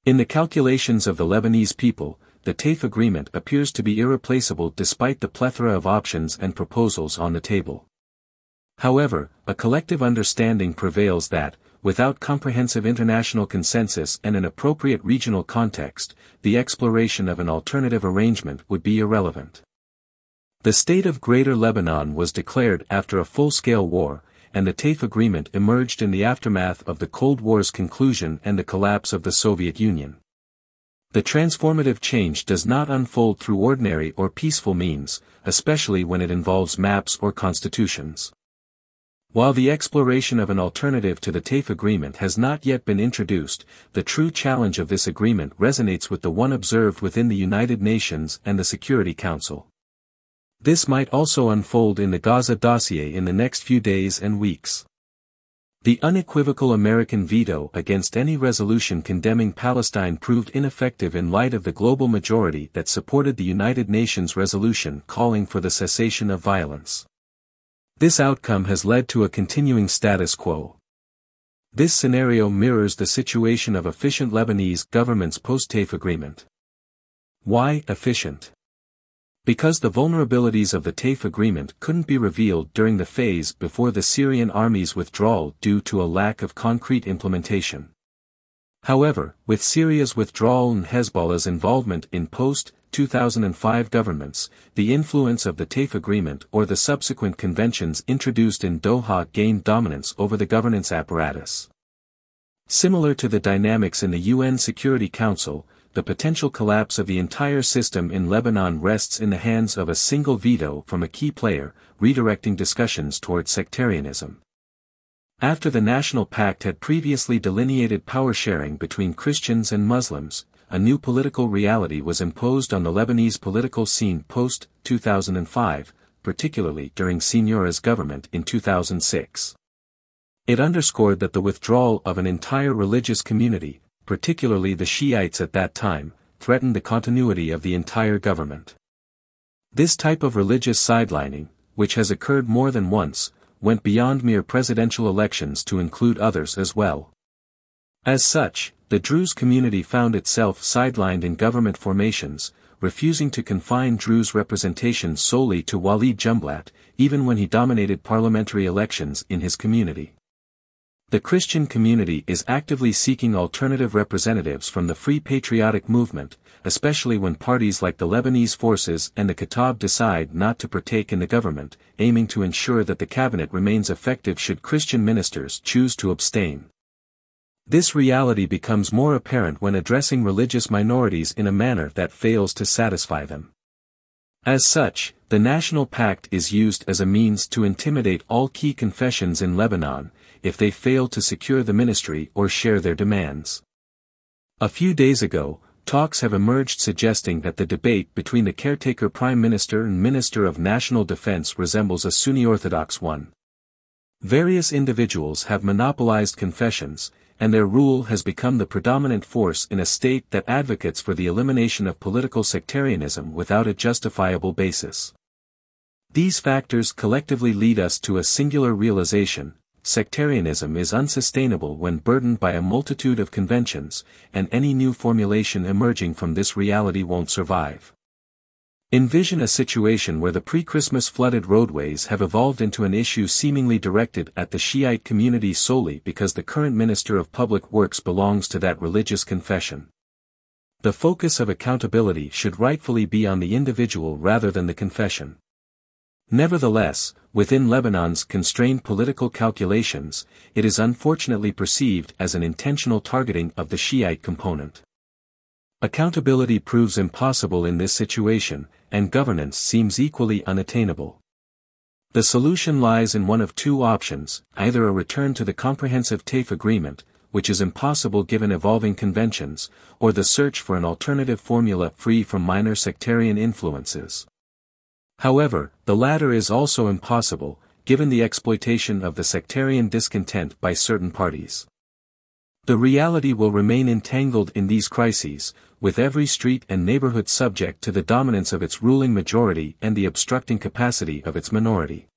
In the calculations of the Lebanese people, the TAIF agreement appears to be irreplaceable despite the plethora of options and proposals on the table. However, a collective understanding prevails that, without comprehensive international consensus and an appropriate regional context, the exploration of an alternative arrangement would be irrelevant. The State of Greater Lebanon was declared after a full-scale war, and the TAIF agreement emerged in the aftermath of the Cold War's conclusion and the collapse of the Soviet Union. The transformative change does not unfold through ordinary or peaceful means, especially when it involves maps or constitutions. While the exploration of an alternative to the TAIF agreement has not yet been introduced, the true challenge of this agreement resonates with the one observed within the United Nations and the Security Council. This might also unfold in the Gaza dossier in the next few days and weeks. The unequivocal American veto against any resolution condemning Palestine proved ineffective in light of the global majority that supported the United Nations resolution calling for the cessation of violence. This outcome has led to a continuing status quo. This scenario mirrors the situation of efficient Lebanese government's post-TAIF agreement. Why efficient? Because the vulnerabilities of the TAIF agreement couldn't be revealed during the phase before the Syrian army's withdrawal due to a lack of concrete implementation. However, with Syria's withdrawal and Hezbollah's involvement in post-2005 governments, the influence of the TAIF agreement or the subsequent conventions introduced in Doha gained dominance over the governance apparatus. Similar to the dynamics in the UN Security Council, the potential collapse of the entire system in Lebanon rests in the hands of a single veto from a key player, redirecting discussions toward sectarianism. After the National Pact had previously delineated power sharing between Christians and Muslims, a new political reality was imposed on the Lebanese political scene post-2005, particularly during Signora's government in 2006. It underscored that the withdrawal of an entire religious community, particularly the Shiites at that time, threatened the continuity of the entire government. This type of religious sidelining, which has occurred more than once, went beyond mere presidential elections to include others as well. As such, the Druze community found itself sidelined in government formations, refusing to confine Druze representation solely to Walid Jumblat, even when he dominated parliamentary elections in his community. The Christian community is actively seeking alternative representatives from the Free Patriotic Movement, especially when parties like the Lebanese Forces and the Kataib decide not to partake in the government, aiming to ensure that the cabinet remains effective should Christian ministers choose to abstain. This reality becomes more apparent when addressing religious minorities in a manner that fails to satisfy them. As such, the National Pact is used as a means to intimidate all key confessions in Lebanon, if they fail to secure the ministry or share their demands. A few days ago, talks have emerged suggesting that the debate between the caretaker Prime Minister and Minister of National Defense resembles a Sunni Orthodox one. Various individuals have monopolized confessions, and their rule has become the predominant force in a state that advocates for the elimination of political sectarianism without a justifiable basis. These factors collectively lead us to a singular realization: sectarianism is unsustainable when burdened by a multitude of conventions, and any new formulation emerging from this reality won't survive. Envision a situation where the pre-Christmas flooded roadways have evolved into an issue seemingly directed at the Shiite community solely because the current Minister of Public Works belongs to that religious confession. The focus of accountability should rightfully be on the individual rather than the confession. Nevertheless, within Lebanon's constrained political calculations, it is unfortunately perceived as an intentional targeting of the Shiite component. Accountability proves impossible in this situation, and governance seems equally unattainable. The solution lies in one of two options: either a return to the comprehensive TAIF agreement, which is impossible given evolving conventions, or the search for an alternative formula free from minor sectarian influences. However, the latter is also impossible, given the exploitation of the sectarian discontent by certain parties. The reality will remain entangled in these crises, with every street and neighborhood subject to the dominance of its ruling majority and the obstructing capacity of its minority.